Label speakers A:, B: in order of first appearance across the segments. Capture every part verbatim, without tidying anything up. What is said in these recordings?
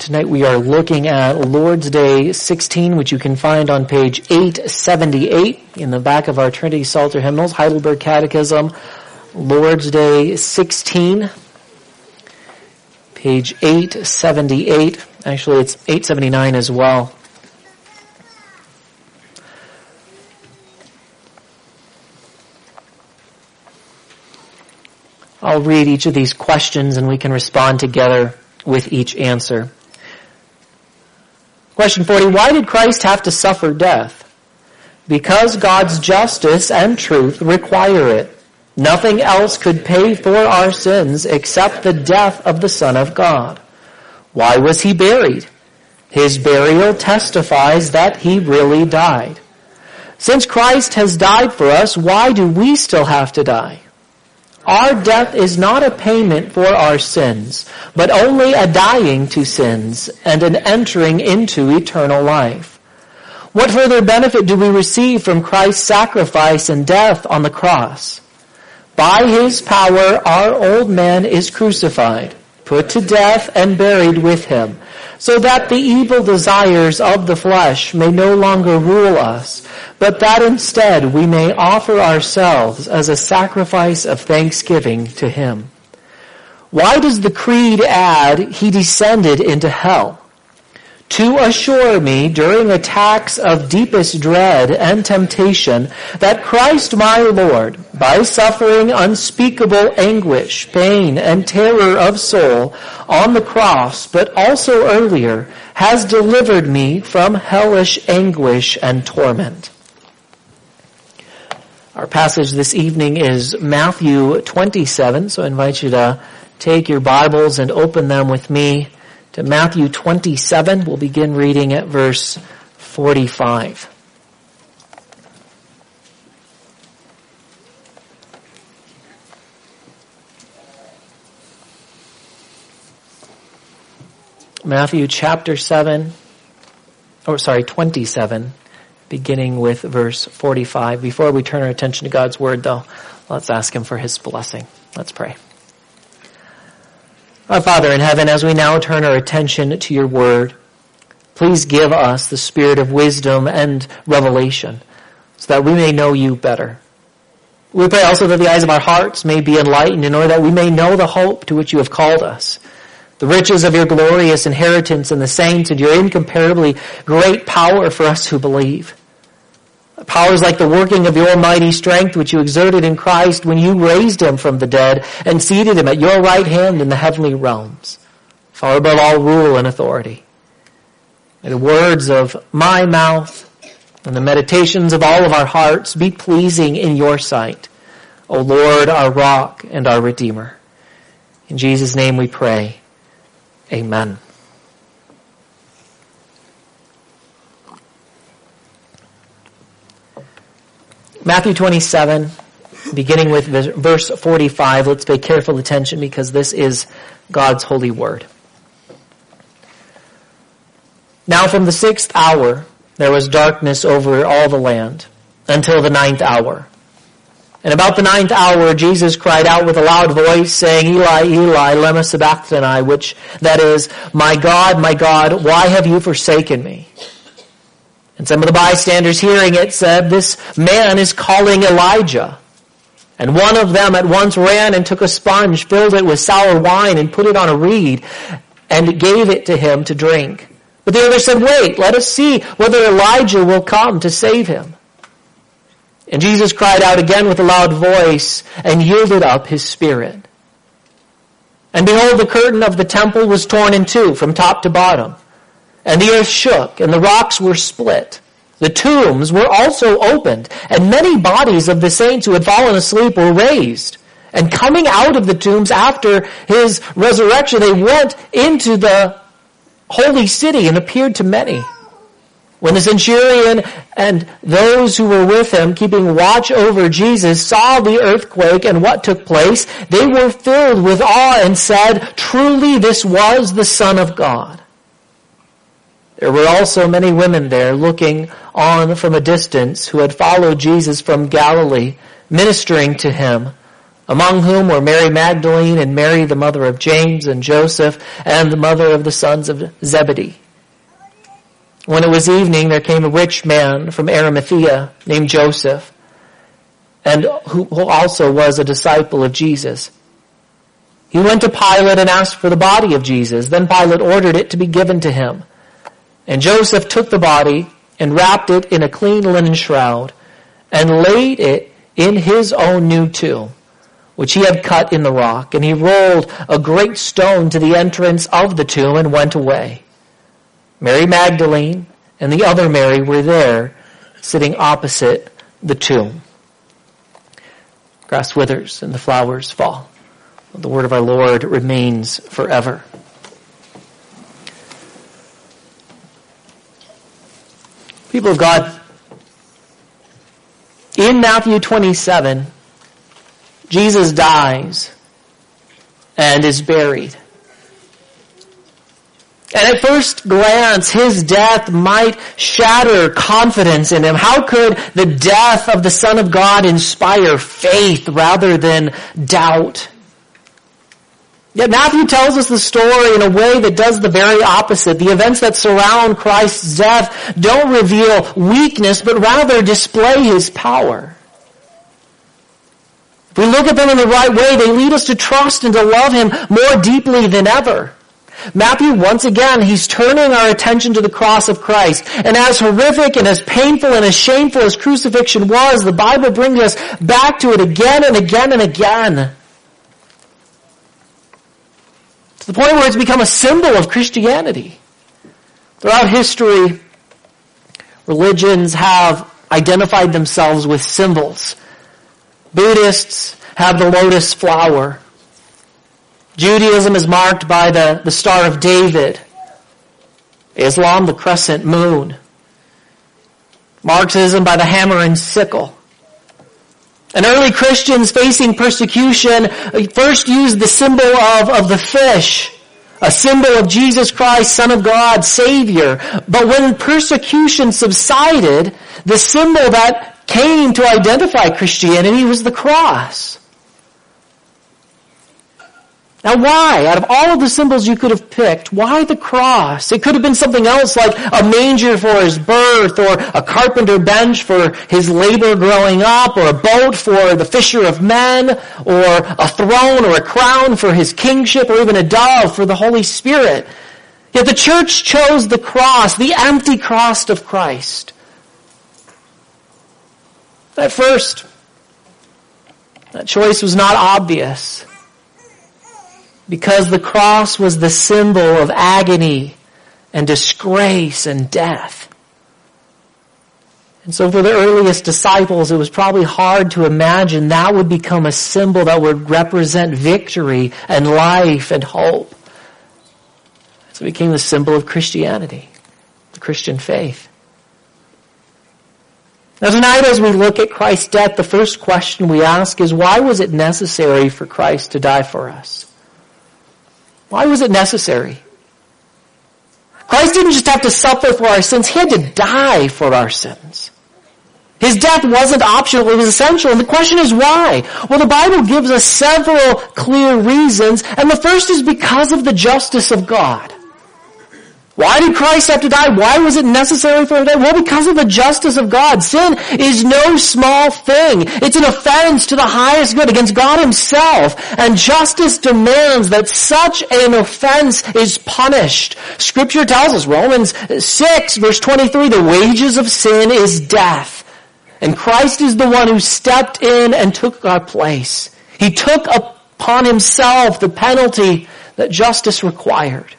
A: Tonight we are looking at Lord's Day sixteen, which you can find on page eight seventy-eight in the back of our Trinity Psalter hymnals, Heidelberg Catechism, Lord's Day sixteen, page eight seventy-eight. Actually, it's eight seventy-nine as well. I'll read each of these questions and we can respond together with each answer. Question forty, why did Christ have to suffer death? Because God's justice and truth require it. Nothing else could pay for our sins except the death of the Son of God. Why was he buried? His burial testifies that he really died. Since Christ has died for us, why do we still have to die? Our death is not a payment for our sins, but only a dying to sins and an entering into eternal life. What further benefit do we receive from Christ's sacrifice and death on the cross? By his power, our old man is crucified, put to death and buried with him, so that the evil desires of the flesh may no longer rule us, but that instead we may offer ourselves as a sacrifice of thanksgiving to him. Why does the Creed add, he descended into hell? To assure me during attacks of deepest dread and temptation that Christ my Lord, by suffering unspeakable anguish, pain, and terror of soul on the cross, but also earlier, has delivered me from hellish anguish and torment. Our passage this evening is Matthew twenty-seven, so I invite you to take your Bibles and open them with me to Matthew twenty-seven. We'll begin reading at verse forty-five. Matthew chapter seven, or sorry, twenty-seven, beginning with verse forty-five. Before we turn our attention to God's Word, though, let's ask Him for His blessing. Let's pray. Our Father in heaven, as we now turn our attention to your word, please give us the spirit of wisdom and revelation so that we may know you better. We pray also that the eyes of our hearts may be enlightened in order that we may know the hope to which you have called us, the riches of your glorious inheritance in the saints and your incomparably great power for us who believe. Powers like the working of your mighty strength which you exerted in Christ when you raised him from the dead and seated him at your right hand in the heavenly realms, far above all rule and authority. May the words of my mouth and the meditations of all of our hearts be pleasing in your sight, O Lord, our rock and our Redeemer. In Jesus' name we pray. Amen. Matthew twenty-seven, beginning with verse forty-five. Let's pay careful attention because this is God's holy word. Now from the sixth hour there was darkness over all the land until the ninth hour. And about the ninth hour Jesus cried out with a loud voice, saying, Eli, Eli, lema sabachthani, which, that is, my God, my God, why have you forsaken me? And some of the bystanders hearing it said, this man is calling Elijah. And one of them at once ran and took a sponge, filled it with sour wine, and put it on a reed, and gave it to him to drink. But the other said, wait, let us see whether Elijah will come to save him. And Jesus cried out again with a loud voice, and yielded up his spirit. And behold, the curtain of the temple was torn in two from top to bottom. And the earth shook, and the rocks were split. The tombs were also opened, and many bodies of the saints who had fallen asleep were raised. And coming out of the tombs after his resurrection, they went into the holy city and appeared to many. When the centurion and those who were with him, keeping watch over Jesus, saw the earthquake and what took place, they were filled with awe and said, truly this was the Son of God. There were also many women there looking on from a distance who had followed Jesus from Galilee, ministering to him, among whom were Mary Magdalene and Mary, the mother of James and Joseph, and the mother of the sons of Zebedee. When it was evening, there came a rich man from Arimathea named Joseph, and who also was a disciple of Jesus. He went to Pilate and asked for the body of Jesus. Then Pilate ordered it to be given to him. And Joseph took the body and wrapped it in a clean linen shroud and laid it in his own new tomb, which he had cut in the rock. And he rolled a great stone to the entrance of the tomb and went away. Mary Magdalene and the other Mary were there, sitting opposite the tomb. Grass withers and the flowers fall. The word of our Lord remains forever. People of God, in Matthew twenty-seven, Jesus dies and is buried. And at first glance, his death might shatter confidence in him. How could the death of the Son of God inspire faith rather than doubt? Yet Matthew tells us the story in a way that does the very opposite. The events that surround Christ's death don't reveal weakness, but rather display his power. If we look at them in the right way, they lead us to trust and to love him more deeply than ever. Matthew, once again, he's turning our attention to the cross of Christ. And as horrific and as painful and as shameful as crucifixion was, the Bible brings us back to it again and again and again. To the point where it's become a symbol of Christianity. Throughout history, religions have identified themselves with symbols. Buddhists have the lotus flower. Judaism is marked by the, the Star of David. Islam, the crescent moon. Marxism by the hammer and sickle. And early Christians facing persecution first used the symbol of, of the fish, a symbol of Jesus Christ, Son of God, Savior. But when persecution subsided, the symbol that came to identify Christianity was the cross. Now why? Out of all of the symbols you could have picked, why the cross? It could have been something else like a manger for his birth, or a carpenter bench for his labor growing up, or a boat for the fisher of men, or a throne or a crown for his kingship, or even a dove for the Holy Spirit. Yet the church chose the cross, the empty cross of Christ. At first, that choice was not obvious, because the cross was the symbol of agony and disgrace and death. And so for the earliest disciples, it was probably hard to imagine that would become a symbol that would represent victory and life and hope. So it became the symbol of Christianity, the Christian faith. Now tonight, as we look at Christ's death, the first question we ask is, why was it necessary for Christ to die for us? Why was it necessary? Christ didn't just have to suffer for our sins. He had to die for our sins. His death wasn't optional, it was essential. And the question is why? Well, the Bible gives us several clear reasons, and the first is because of the justice of God. Why did Christ have to die? Why was it necessary for him to die? Well, because of the justice of God. Sin is no small thing. It's an offense to the highest good against God himself. And justice demands that such an offense is punished. Scripture tells us, Romans six verse twenty-three, the wages of sin is death. And Christ is the one who stepped in and took our place. He took upon himself the penalty that justice required.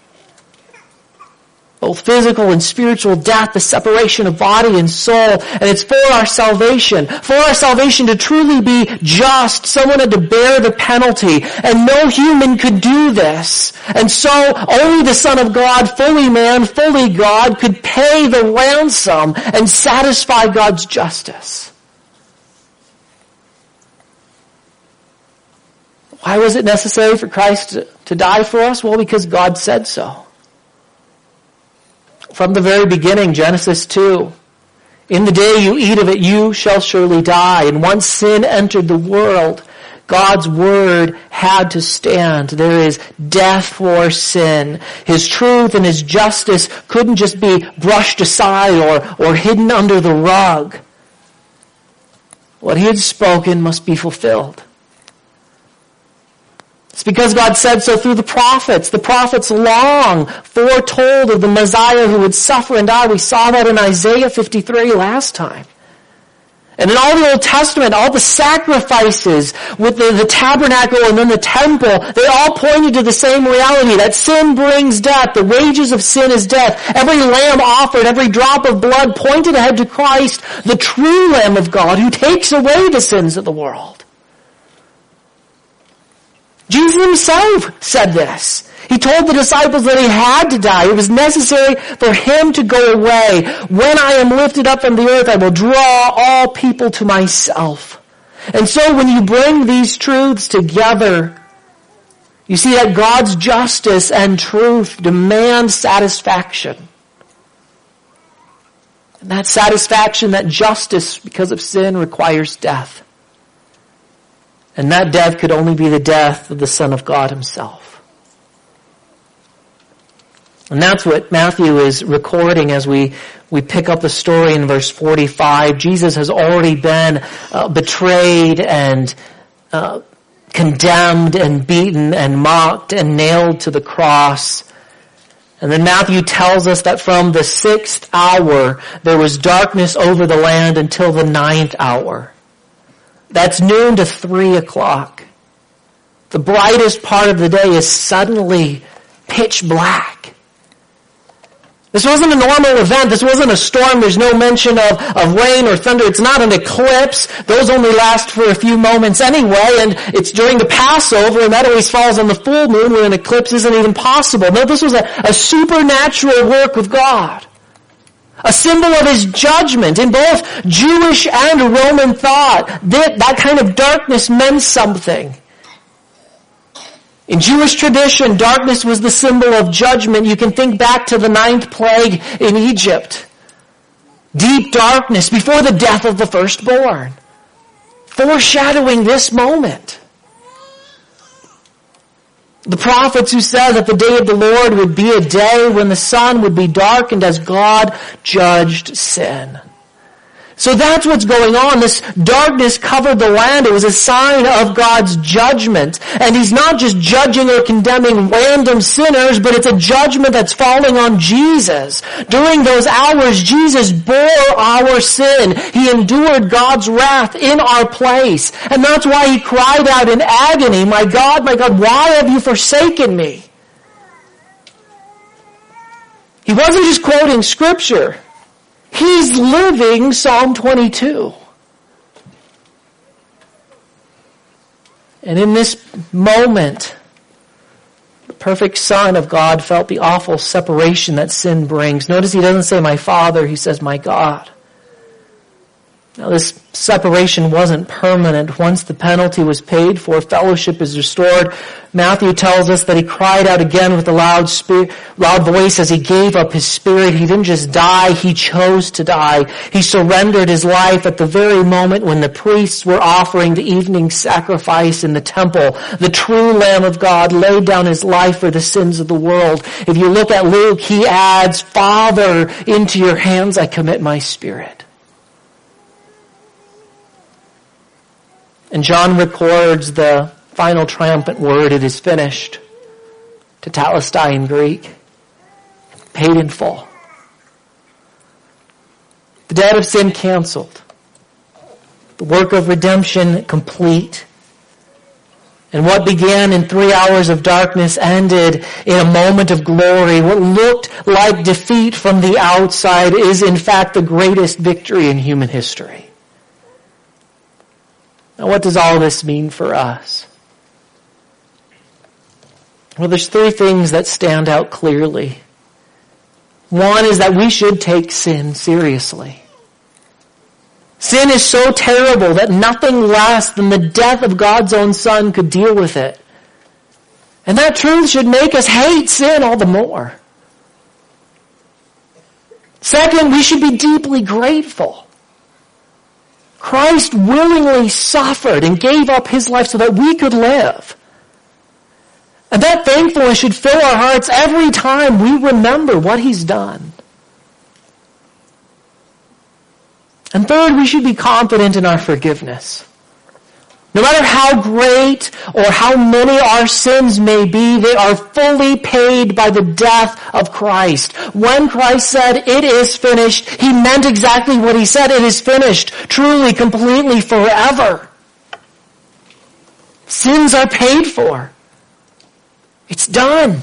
A: Both physical and spiritual death, the separation of body and soul, and it's for our salvation. For our salvation to truly be just, someone had to bear the penalty, and no human could do this. And so, only the Son of God, fully man, fully God, could pay the ransom and satisfy God's justice. Why was it necessary for Christ to, to die for us? Well, because God said so. From the very beginning, Genesis two, in the day you eat of it, you shall surely die. And once sin entered the world, God's word had to stand. There is death for sin. His truth and his justice couldn't just be brushed aside or, or hidden under the rug. What he had spoken must be fulfilled. It's because God said so through the prophets. The prophets long foretold of the Messiah who would suffer and die. We saw that in Isaiah fifty-three last time. And in all the Old Testament, all the sacrifices with the, the tabernacle and then the temple, they all pointed to the same reality, that sin brings death. The wages of sin is death. Every lamb offered, every drop of blood pointed ahead to Christ, the true Lamb of God who takes away the sins of the world. Jesus himself said this. He told the disciples that he had to die. It was necessary for him to go away. When I am lifted up from the earth, I will draw all people to myself. And so when you bring these truths together, you see that God's justice and truth demand satisfaction. And that satisfaction, that justice because of sin requires death. And that death could only be the death of the Son of God himself. And that's what Matthew is recording as we, we pick up the story in verse forty-five. Jesus has already been uh, betrayed and uh, condemned and beaten and mocked and nailed to the cross. And then Matthew tells us that from the sixth hour there was darkness over the land until the ninth hour. That's noon to three o'clock. The brightest part of the day is suddenly pitch black. This wasn't a normal event. This wasn't a storm. There's no mention of, of rain or thunder. It's not an eclipse. Those only last for a few moments anyway, and it's during the Passover, and that always falls on the full moon when an eclipse isn't even possible. No, this was a, a supernatural work of God. A symbol of his judgment. In both Jewish and Roman thought, that, that kind of darkness meant something. In Jewish tradition, darkness was the symbol of judgment. You can think back to the ninth plague in Egypt. Deep darkness before the death of the firstborn. Foreshadowing this moment. The prophets who said that the day of the Lord would be a day when the sun would be darkened as God judged sin. So that's what's going on. This darkness covered the land. It was a sign of God's judgment. And he's not just judging or condemning random sinners, but it's a judgment that's falling on Jesus. During those hours, Jesus bore our sin. He endured God's wrath in our place. And that's why he cried out in agony, "My God, my God, why have you forsaken me?" He wasn't just quoting scripture. He's living Psalm twenty-two. And in this moment, the perfect Son of God felt the awful separation that sin brings. Notice he doesn't say, "My Father," he says, "My God." Now this separation wasn't permanent. Once the penalty was paid for, fellowship is restored. Matthew tells us that he cried out again with a loud spirit, loud voice as he gave up his spirit. He didn't just die, he chose to die. He surrendered his life at the very moment when the priests were offering the evening sacrifice in the temple. The true Lamb of God laid down his life for the sins of the world. If you look at Luke, he adds, "Father, into your hands I commit my spirit." And John records the final triumphant word, "It is finished," tetelestai in Greek, paid in full. The debt of sin canceled. The work of redemption complete. And what began in three hours of darkness ended in a moment of glory. What looked like defeat from the outside is in fact the greatest victory in human history. Now, what does all this mean for us? Well, there's three things that stand out clearly. One is that we should take sin seriously. Sin is so terrible that nothing less than the death of God's own Son could deal with it. And that truth should make us hate sin all the more. Second, we should be deeply grateful. Christ willingly suffered and gave up his life so that we could live. And that thankfulness should fill our hearts every time we remember what he's done. And third, we should be confident in our forgiveness. No matter how great or how many our sins may be, they are fully paid by the death of Christ. When Christ said, "It is finished," he meant exactly what he said. It is finished, truly, completely, forever. Sins are paid for. It's done.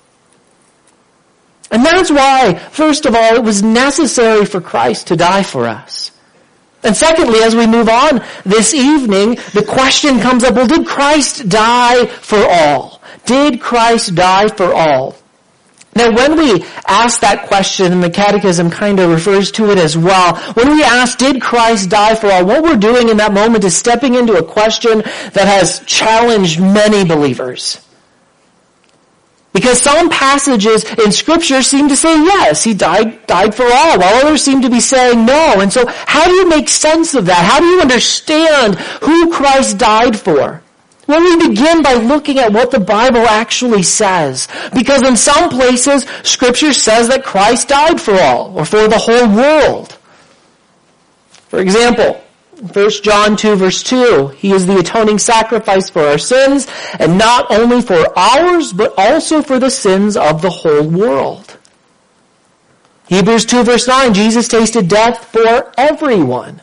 A: And that's why, first of all, it was necessary for Christ to die for us. And secondly, as we move on this evening, the question comes up, well, did Christ die for all? Did Christ die for all? Now, when we ask that question, and the Catechism kind of refers to it as well, when we ask, did Christ die for all, what we're doing in that moment is stepping into a question that has challenged many believers. Because some passages in Scripture seem to say, yes, he died, died for all, while others seem to be saying no. And so how do you make sense of that? How do you understand who Christ died for? Well, we begin by looking at what the Bible actually says. Because in some places, Scripture says that Christ died for all, or for the whole world. For example, First John two verse two, he is the atoning sacrifice for our sins, and not only for ours, but also for the sins of the whole world. Hebrews two verse nine, Jesus tasted death for everyone.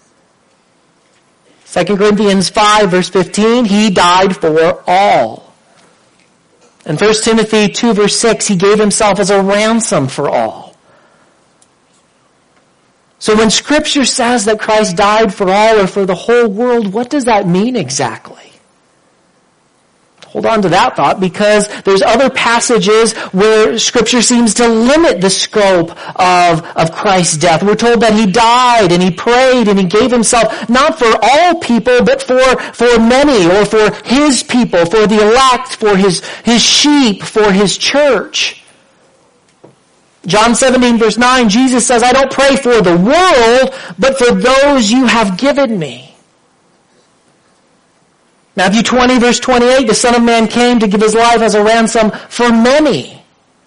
A: Second Corinthians five verse fifteen, he died for all. And First Timothy two verse six, he gave himself as a ransom for all. So when Scripture says that Christ died for all or for the whole world, what does that mean exactly? Hold on to that thought, because there's other passages where Scripture seems to limit the scope of, of Christ's death. We're told that he died and he prayed and he gave himself not for all people, but for, for many, or for his people, for the elect, for his, his sheep, for his church. John seventeen verse nine, Jesus says, I don't pray for the world, but for those you have given me. Matthew twenty verse twenty-eight, the Son of Man came to give his life as a ransom for many.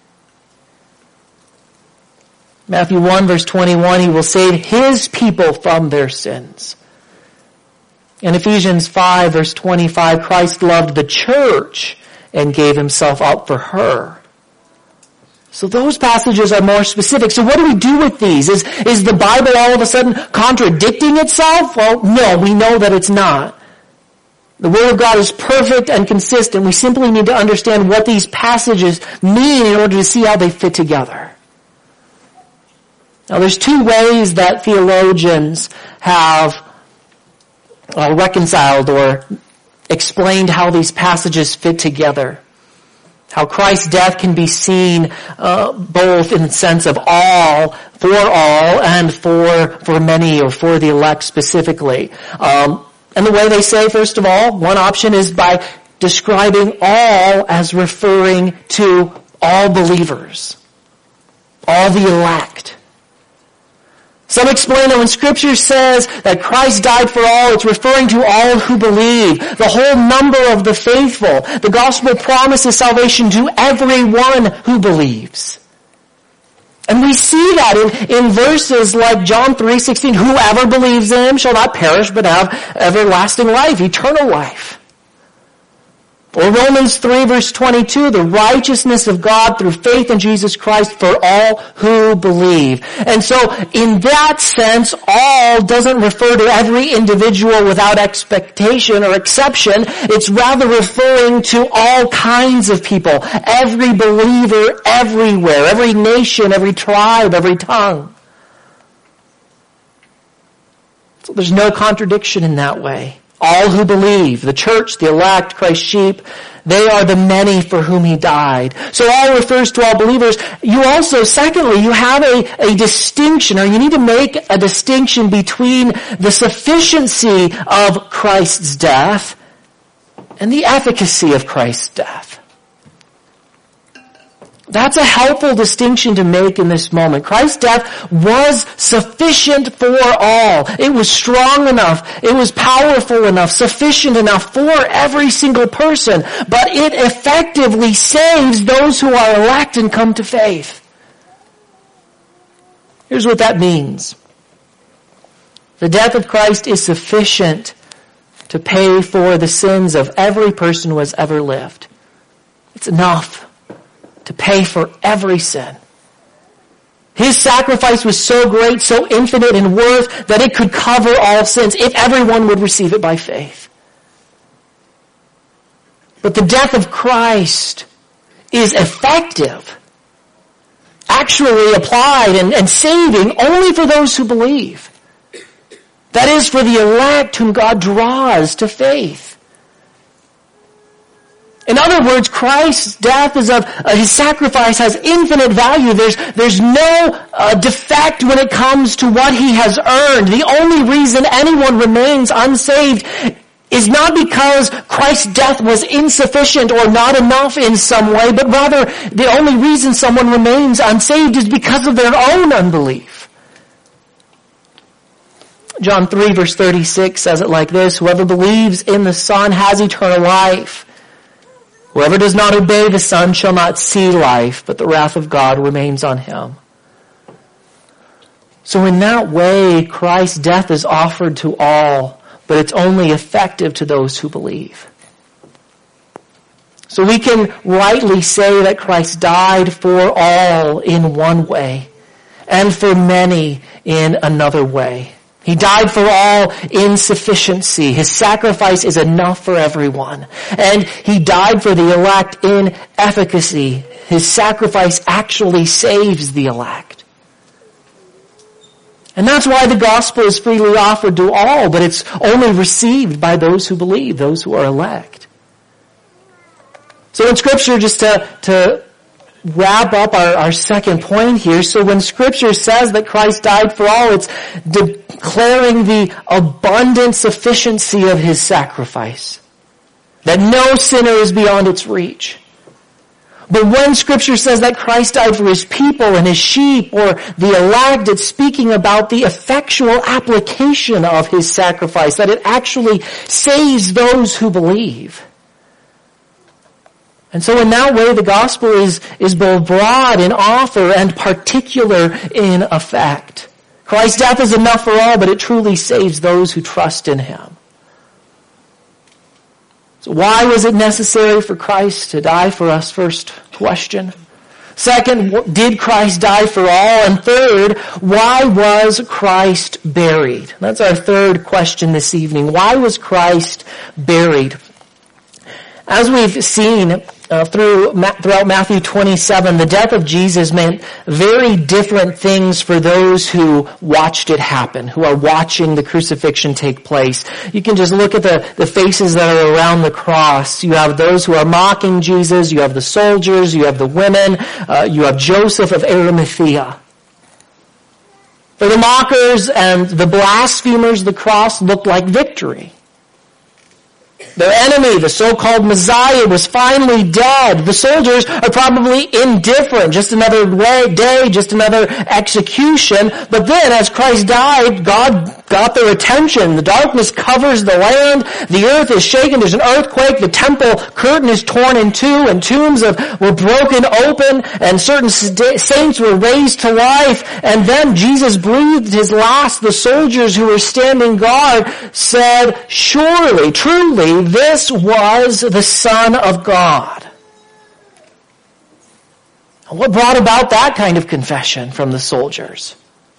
A: Matthew one verse twenty-one, he will save his people from their sins. In Ephesians five verse twenty-five, Christ loved the church and gave himself up for her. So those passages are more specific. So what do we do with these? Is, is the Bible all of a sudden contradicting itself? Well, no, we know that it's not. The Word of God is perfect and consistent. We simply need to understand what these passages mean in order to see how they fit together. Now there's two ways that theologians have uh, reconciled or explained how these passages fit together. How Christ's death can be seen uh, both in the sense of all, for all, and for for many, or for the elect specifically. Um, and the way they say, first of all, one option is by describing all as referring to all believers, all the elect. Some explain that when Scripture says that Christ died for all, it's referring to all who believe, the whole number of the faithful. The gospel promises salvation to everyone who believes. And we see that in, in verses like John three sixteen, whoever believes in him shall not perish but have everlasting life, eternal life. Or Romans three verse twenty-two, the righteousness of God through faith in Jesus Christ for all who believe. And so in that sense, all doesn't refer to every individual without expectation or exception. It's rather referring to all kinds of people, every believer everywhere, every nation, every tribe, every tongue. So there's no contradiction in that way. All who believe, the church, the elect, Christ's sheep, they are the many for whom he died. So all refers to all believers. You also, secondly, you have a, a distinction, or you need to make a distinction between the sufficiency of Christ's death and the efficacy of Christ's death. That's a helpful distinction to make in this moment. Christ's death was sufficient for all. It was strong enough. It was powerful enough, sufficient enough for every single person. But it effectively saves those who are elect and come to faith. Here's what that means. The death of Christ is sufficient to pay for the sins of every person who has ever lived. It's enough to pay for every sin. His sacrifice was so great, so infinite in worth, that it could cover all sins if everyone would receive it by faith. But the death of Christ is effective, actually applied and, and saving only for those who believe. That is, for the elect whom God draws to faith. In other words, Christ's death is of, uh, his sacrifice has infinite value. There's, there's no uh, defect when it comes to what he has earned. The only reason anyone remains unsaved is not because Christ's death was insufficient or not enough in some way, but rather the only reason someone remains unsaved is because of their own unbelief. John three verse thirty-six says it like this: whoever believes in the Son has eternal life. Whoever does not obey the Son shall not see life, but the wrath of God remains on him. So in that way, Christ's death is offered to all, but it's only effective to those who believe. So we can rightly say that Christ died for all in one way, and for many in another way. He died for all in sufficiency. His sacrifice is enough for everyone. And he died for the elect in efficacy. His sacrifice actually saves the elect. And that's why the gospel is freely offered to all, but it's only received by those who believe, those who are elect. So in Scripture, just to, to wrap up our, our second point here. So when Scripture says that Christ died for all, it's declaring the abundant sufficiency of his sacrifice. That no sinner is beyond its reach. But when Scripture says that Christ died for his people and his sheep or the elect, it's speaking about the effectual application of his sacrifice. That it actually saves those who believe. And so in that way, the gospel is, is both broad in offer and particular in effect. Christ's death is enough for all, but it truly saves those who trust in him. So why was it necessary for Christ to die for us? First question. Second, did Christ die for all? And third, why was Christ buried? That's our third question this evening. Why was Christ buried? As we've seen uh, through throughout Matthew twenty-seven, the death of Jesus meant very different things for those who watched it happen, who are watching the crucifixion take place. You can just look at the, the faces that are around the cross. You have those who are mocking Jesus, you have the soldiers, you have the women, uh, you have Joseph of Arimathea. For the mockers and the blasphemers, the cross looked like victory. Their enemy, the so-called Messiah, was finally dead. The soldiers are probably indifferent. Just another day, just another execution. But then, as Christ died, God got their attention. The darkness covers the land. The earth is shaken. There's an earthquake. The temple curtain is torn in two, and tombs of, were broken open, and certain saints were raised to life. And then Jesus breathed his last. The soldiers who were standing guard said, "Surely, truly, this was the Son of God." What brought about that kind of confession from the soldiers?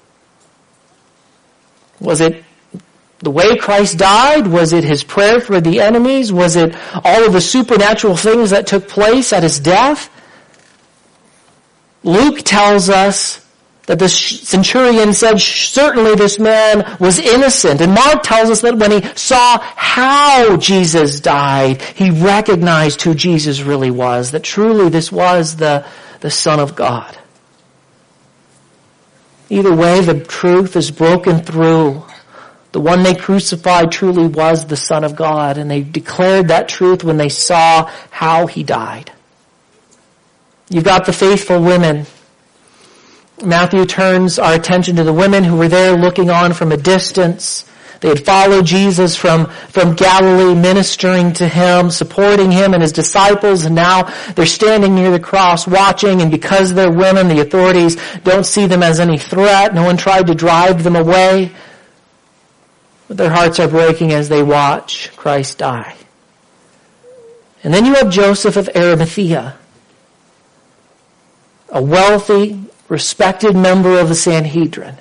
A: Was it the way Christ died? Was it his prayer for the enemies? Was it all of the supernatural things that took place at his death? Luke tells us that the centurion said, certainly this man was innocent. And Mark tells us that when he saw how Jesus died, he recognized who Jesus really was, that truly this was the, the Son of God. Either way, the truth is broken through. The one they crucified truly was the Son of God, and they declared that truth when they saw how he died. You've got the faithful women. Matthew turns our attention to the women who were there looking on from a distance. They had followed Jesus from, from Galilee, ministering to him, supporting him and his disciples, and now they're standing near the cross watching, and because they're women, the authorities don't see them as any threat. No one tried to drive them away. But their hearts are breaking as they watch Christ die. And then you have Joseph of Arimathea, a wealthy, respected member of the Sanhedrin.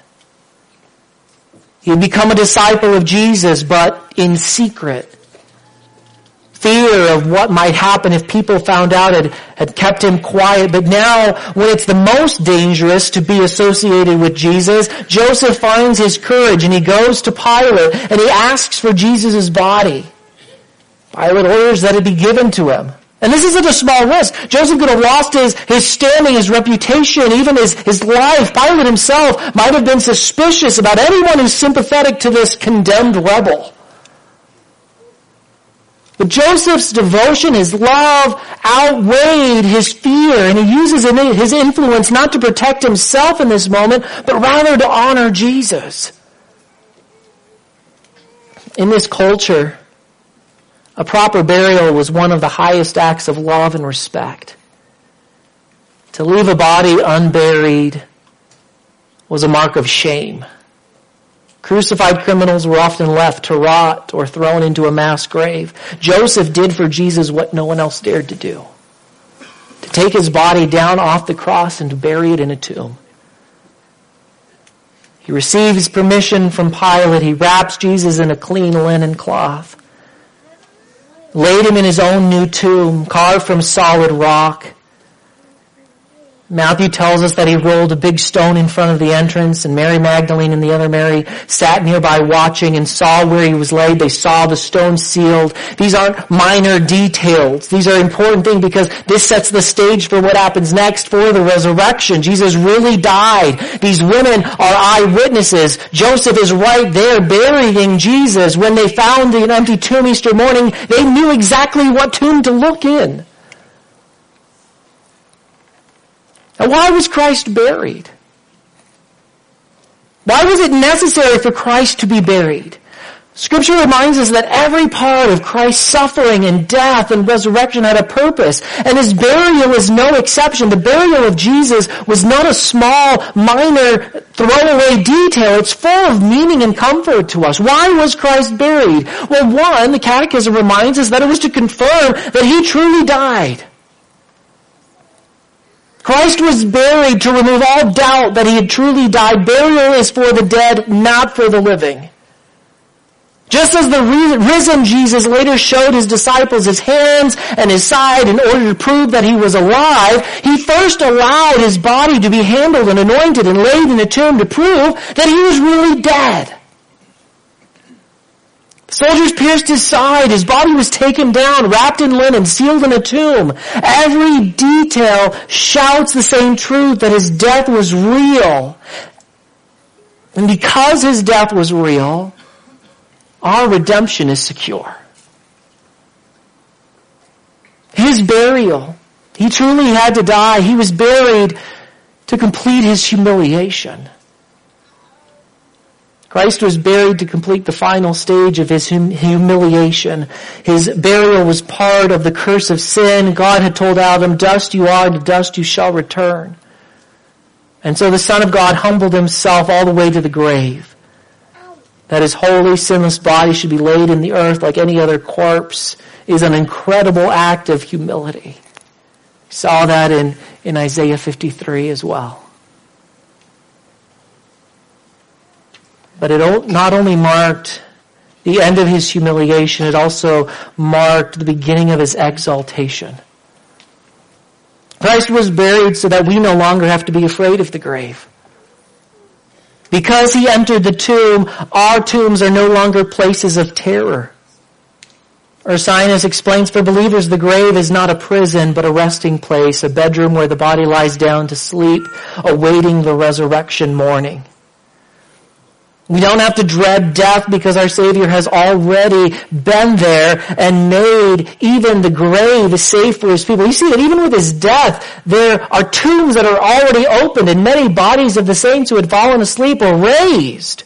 A: He had become a disciple of Jesus, but in secret. Fear of what might happen if people found out had, had kept him quiet. But now, when it's the most dangerous to be associated with Jesus, Joseph finds his courage and he goes to Pilate and he asks for Jesus' body. Pilate orders that it be given to him. And this isn't a small risk. Joseph could have lost his, his standing, his reputation, even his, his life. Pilate himself might have been suspicious about anyone who's sympathetic to this condemned rebel. But Joseph's devotion, his love, outweighed his fear, and he uses his influence not to protect himself in this moment, but rather to honor Jesus. In this culture, a proper burial was one of the highest acts of love and respect. To leave a body unburied was a mark of shame. Crucified criminals were often left to rot or thrown into a mass grave. Joseph did for Jesus what no one else dared to do. To take his body down off the cross and to bury it in a tomb. He receives permission from Pilate. He wraps Jesus in a clean linen cloth. Laid him in his own new tomb, carved from solid rock. Matthew tells us that he rolled a big stone in front of the entrance, and Mary Magdalene and the other Mary sat nearby watching and saw where he was laid. They saw the stone sealed. These aren't minor details. These are important things because this sets the stage for what happens next for the resurrection. Jesus really died. These women are eyewitnesses. Joseph is right there burying Jesus. When they found the empty tomb Easter morning, they knew exactly what tomb to look in. Now, why was Christ buried? Why was it necessary for Christ to be buried? Scripture reminds us that every part of Christ's suffering and death and resurrection had a purpose, and his burial is no exception. The burial of Jesus was not a small, minor, throwaway detail. It's full of meaning and comfort to us. Why was Christ buried? Well, one, the Catechism reminds us that it was to confirm that he truly died. Christ was buried to remove all doubt that he had truly died. Burial is for the dead, not for the living. Just as the risen Jesus later showed his disciples his hands and his side in order to prove that he was alive, he first allowed his body to be handled and anointed and laid in a tomb to prove that he was really dead. Soldiers pierced his side. His body was taken down, wrapped in linen, sealed in a tomb. Every detail shouts the same truth, that his death was real. And because his death was real, our redemption is secure. His burial, he truly had to die. He was buried to complete his humiliation. Christ was buried to complete the final stage of his hum- humiliation. His burial was part of the curse of sin. God had told Adam, dust you are, to dust you shall return. And so the Son of God humbled himself all the way to the grave, that his holy, sinless body should be laid in the earth like any other corpse, is an incredible act of humility. We saw that in, in Isaiah fifty-three as well. But it not only marked the end of his humiliation, it also marked the beginning of his exaltation. Christ was buried so that we no longer have to be afraid of the grave. Because he entered the tomb, our tombs are no longer places of terror. Ursinus explains, for believers, the grave is not a prison, but a resting place, a bedroom where the body lies down to sleep, awaiting the resurrection morning. We don't have to dread death because our Savior has already been there and made even the grave safe for his people. You see that even with his death, there are tombs that are already opened, and many bodies of the saints who had fallen asleep were raised.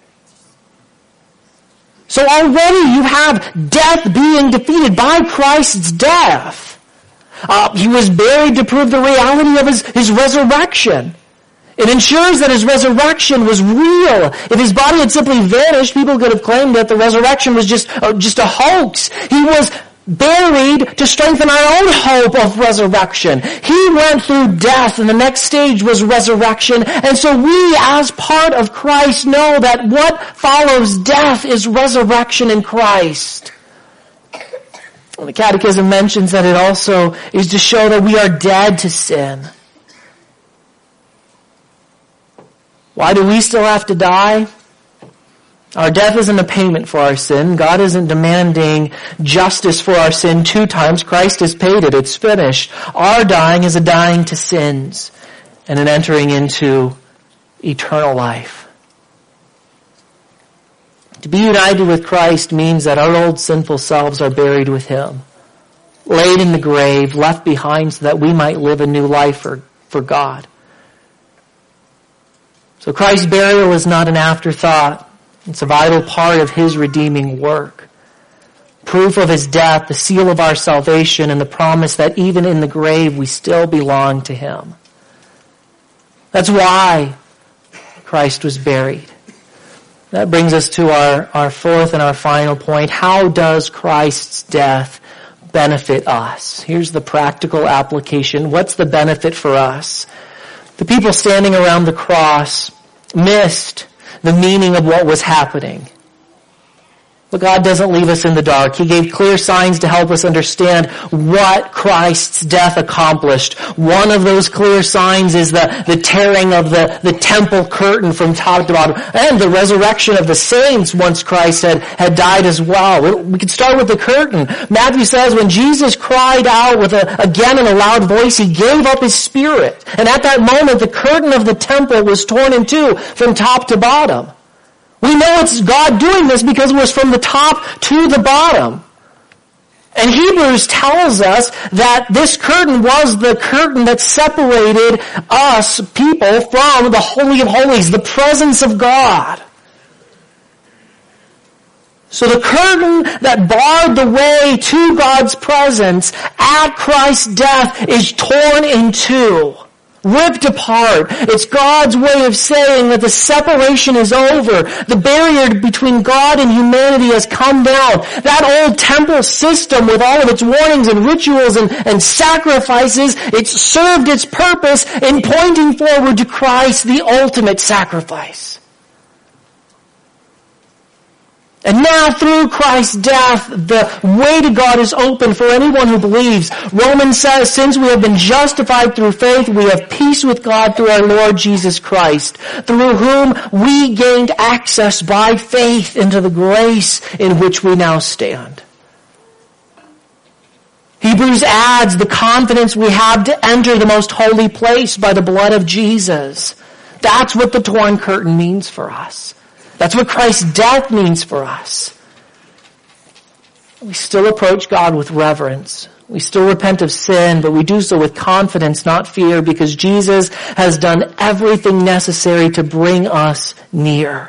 A: So already you have death being defeated by Christ's death. Uh, he was buried to prove the reality of his, his resurrection. It ensures that his resurrection was real. If his body had simply vanished, people could have claimed that the resurrection was just, uh, just a hoax. He was buried to strengthen our own hope of resurrection. He went through death, and the next stage was resurrection. And so we, as part of Christ, know that what follows death is resurrection in Christ. The Catechism mentions that it also is to show that we are dead to sin. Why do we still have to die? Our death isn't a payment for our sin. God isn't demanding justice for our sin two times. Christ has paid it. It's finished. Our dying is a dying to sins and an entering into eternal life. To be united with Christ means that our old sinful selves are buried with him, laid in the grave, left behind so that we might live a new life for, for God. So Christ's burial is not an afterthought. It's a vital part of his redeeming work. Proof of his death, the seal of our salvation, and the promise that even in the grave we still belong to him. That's why Christ was buried. That brings us to our, our fourth and our final point. How does Christ's death benefit us? Here's the practical application. What's the benefit for us? The people standing around the cross missed the meaning of what was happening. But God doesn't leave us in the dark. He gave clear signs to help us understand what Christ's death accomplished. One of those clear signs is the, the tearing of the, the temple curtain from top to bottom, and the resurrection of the saints once Christ had, had died as well. We could start with the curtain. Matthew says when Jesus cried out with a, again in a loud voice, he gave up his spirit. And at that moment, the curtain of the temple was torn in two from top to bottom. We know it's God doing this because it was from the top to the bottom. And Hebrews tells us that this curtain was the curtain that separated us, people, from the Holy of Holies, the presence of God. So the curtain that barred the way to God's presence at Christ's death is torn in two. Ripped apart. It's God's way of saying that the separation is over. The barrier between God and humanity has come down. That old temple system with all of its warnings and rituals and, and sacrifices, it's served its purpose in pointing forward to Christ, the ultimate sacrifice. And now through Christ's death, the way to God is open for anyone who believes. Romans says, since we have been justified through faith, we have peace with God through our Lord Jesus Christ, through whom we gained access by faith into the grace in which we now stand. Hebrews adds the confidence we have to enter the most holy place by the blood of Jesus. That's what the torn curtain means for us. That's what Christ's death means for us. We still approach God with reverence. We still repent of sin, but we do so with confidence, not fear, because Jesus has done everything necessary to bring us near.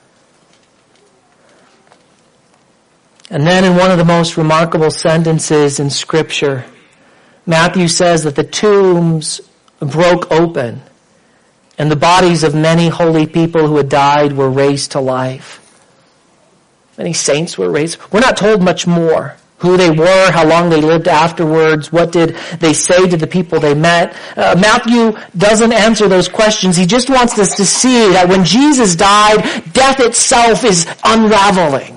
A: And then in one of the most remarkable sentences in Scripture, Matthew says that the tombs broke open, and the bodies of many holy people who had died were raised to life. Many saints were raised. We're not told much more. Who they were, how long they lived afterwards, what did they say to the people they met. Uh, Matthew doesn't answer those questions. He just wants us to see that when Jesus died, death itself is unraveling.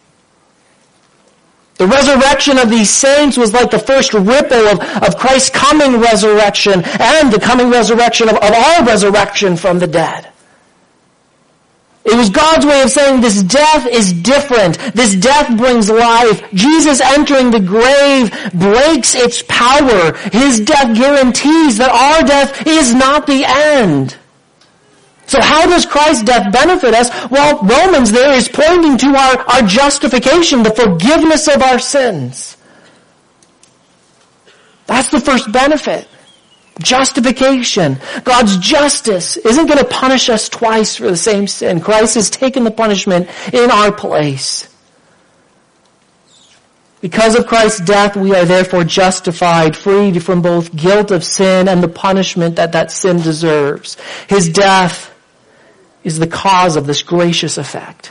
A: The resurrection of these saints was like the first ripple of, of Christ's coming resurrection and the coming resurrection of, of our resurrection from the dead. It was God's way of saying this death is different. This death brings life. Jesus entering the grave breaks its power. His death guarantees that our death is not the end. So how does Christ's death benefit us? Well, Romans there is pointing to our, our justification, the forgiveness of our sins. That's the first benefit. Justification. God's justice isn't going to punish us twice for the same sin. Christ has taken the punishment in our place. Because of Christ's death, we are therefore justified, freed from both guilt of sin and the punishment that that sin deserves. His death is the cause of this gracious effect.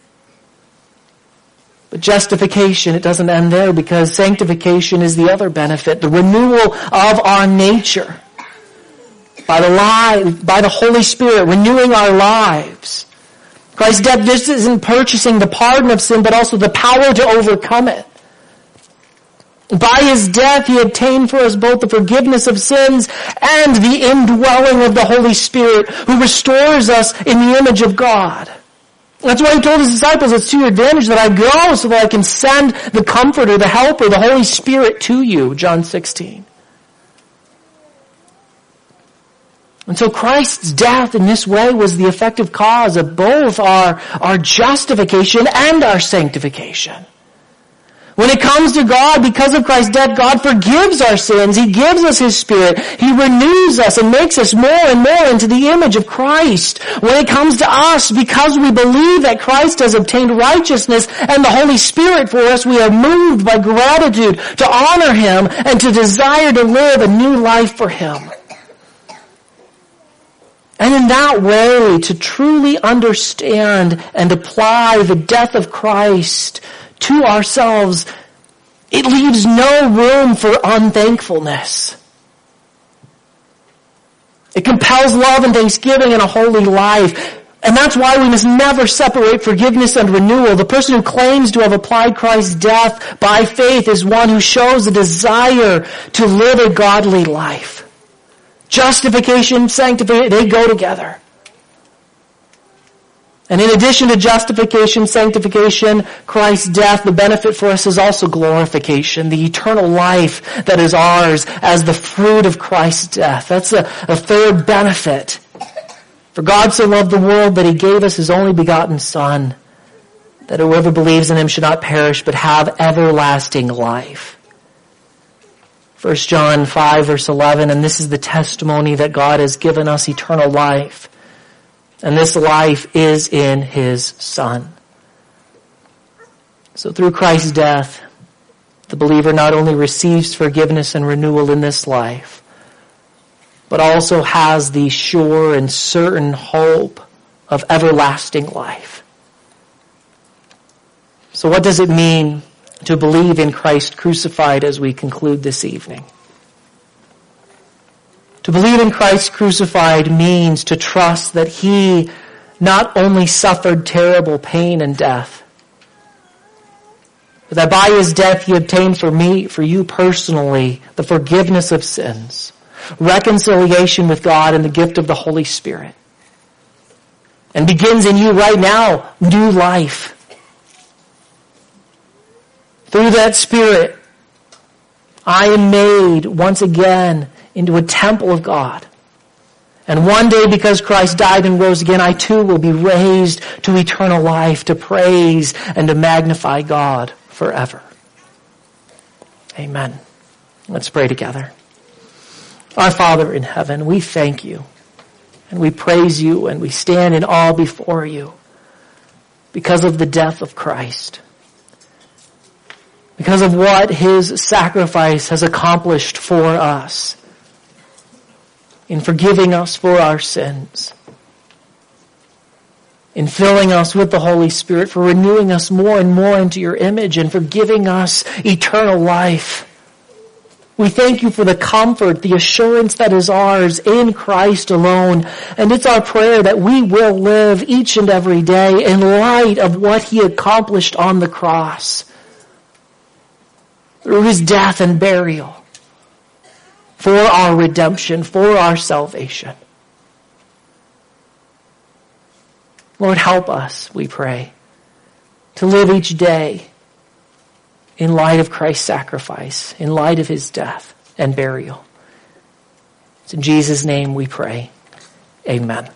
A: But justification, it doesn't end there, because sanctification is the other benefit, the renewal of our nature by the life, by the Holy Spirit, renewing our lives. Christ's death just isn't purchasing the pardon of sin, but also the power to overcome it. By His death, He obtained for us both the forgiveness of sins and the indwelling of the Holy Spirit, who restores us in the image of God. That's why He told His disciples, it's to your advantage that I go so that I can send the Comforter, the Helper, the Holy Spirit to you, John sixteen. And so Christ's death in this way was the effective cause of both our, our justification and our sanctification. When it comes to God, because of Christ's death, God forgives our sins. He gives us His Spirit. He renews us and makes us more and more into the image of Christ. When it comes to us, because we believe that Christ has obtained righteousness and the Holy Spirit for us, we are moved by gratitude to honor Him and to desire to live a new life for Him. And in that way, to truly understand and apply the death of Christ to ourselves, it leaves no room for unthankfulness. It compels love and thanksgiving in a holy life. And that's why we must never separate forgiveness and renewal. The person who claims to have applied Christ's death by faith is one who shows a desire to live a godly life. Justification, sanctification, they go together. And in addition to justification, sanctification, Christ's death, the benefit for us is also glorification, the eternal life that is ours as the fruit of Christ's death. That's a, a third benefit. For God so loved the world that He gave us His only begotten Son, that whoever believes in Him should not perish but have everlasting life. First John five verse eleven, and this is the testimony that God has given us eternal life. And this life is in His Son. So through Christ's death, the believer not only receives forgiveness and renewal in this life, but also has the sure and certain hope of everlasting life. So what does it mean to believe in Christ crucified as we conclude this evening? To believe in Christ crucified means to trust that He not only suffered terrible pain and death, but that by His death He obtained for me, for you personally, the forgiveness of sins, reconciliation with God, and the gift of the Holy Spirit. And begins in you right now new life. Through that Spirit, I am made once again into a temple of God. And one day, because Christ died and rose again, I too will be raised to eternal life, to praise and to magnify God forever. Amen. Let's pray together. Our Father in heaven, we thank You, and we praise You, and we stand in awe before You because of the death of Christ. Because of what His sacrifice has accomplished for us in forgiving us for our sins, in filling us with the Holy Spirit, for renewing us more and more into Your image, and for giving us eternal life. We thank You for the comfort, the assurance that is ours in Christ alone. And it's our prayer that we will live each and every day in light of what He accomplished on the cross, through His death and burial, for our redemption, for our salvation. Lord, help us, we pray, to live each day in light of Christ's sacrifice, in light of His death and burial. It's in Jesus' name we pray. Amen.